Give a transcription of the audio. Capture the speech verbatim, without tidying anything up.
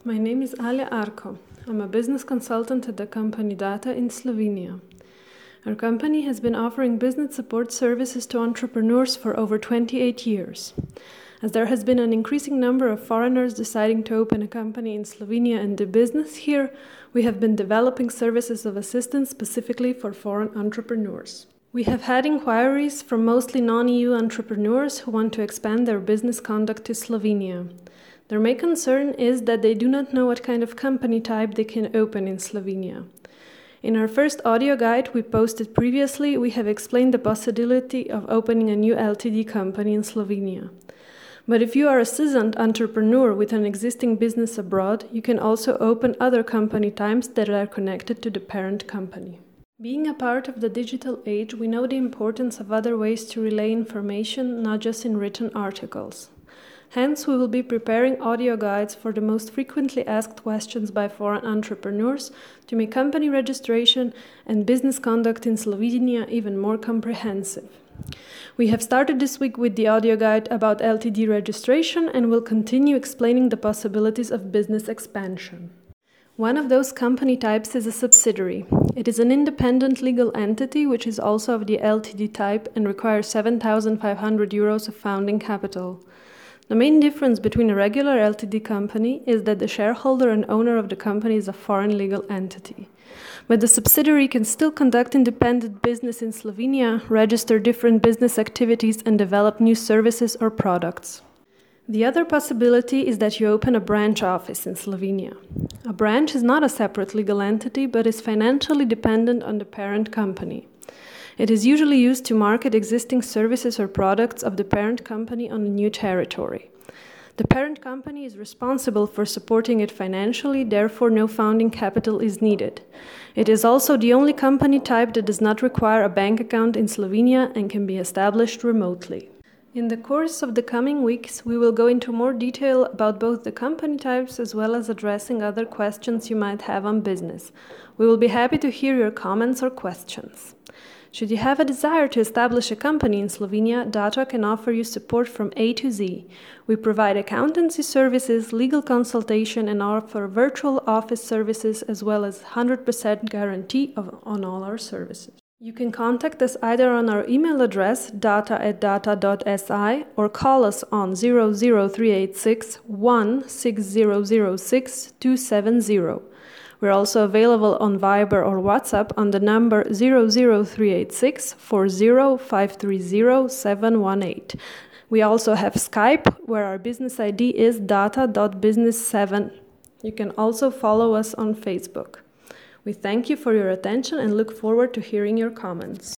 My name is Alia Arko. I'm a business consultant at the company Data in Slovenia. Our company has been offering business support services to entrepreneurs for over twenty-eight years. As there has been an increasing number of foreigners deciding to open a company in Slovenia and do business here, we have been developing services of assistance specifically for foreign entrepreneurs. We have had inquiries from mostly non-E U entrepreneurs who want to expand their business conduct to Slovenia. Their main concern is that they do not know what kind of company type they can open in Slovenia. In our first audio guide we posted previously, we have explained the possibility of opening a new L T D company in Slovenia. But if you are a seasoned entrepreneur with an existing business abroad, you can also open other company types that are connected to the parent company. Being a part of the digital age, we know the importance of other ways to relay information, not just in written articles. Hence, we will be preparing audio guides for the most frequently asked questions by foreign entrepreneurs to make company registration and business conduct in Slovenia even more comprehensive. We have started this week with the audio guide about L T D registration and will continue explaining the possibilities of business expansion. One of those company types is a subsidiary. It is an independent legal entity which is also of the L T D type and requires seven thousand five hundred euros of founding capital. The main difference between a regular L T D company is that the shareholder and owner of the company is a foreign legal entity. But the subsidiary can still conduct independent business in Slovenia, register different business activities, and develop new services or products. The other possibility is that you open a branch office in Slovenia. A branch is not a separate legal entity, but is financially dependent on the parent company. It is usually used to market existing services or products of the parent company on a new territory. The parent company is responsible for supporting it financially, therefore no founding capital is needed. It is also the only company type that does not require a bank account in Slovenia and can be established remotely. In the course of the coming weeks, we will go into more detail about both the company types as well as addressing other questions you might have on business. We will be happy to hear your comments or questions. Should you have a desire to establish a company in Slovenia, Data can offer you support from A to Z. We provide accountancy services, legal consultation, and offer virtual office services as well as one hundred percent guarantee of, on all our services. You can contact us either on our email address data at data dot s i or call us on zero zero three eight six, one six zero zero six, two seven zero. We're also available on Viber or WhatsApp on the number zero zero three eight six, four zero five three zero, seven one eight. We also have Skype, where our business I D is data dot business seven. You can also follow us on Facebook. We thank you for your attention and look forward to hearing your comments.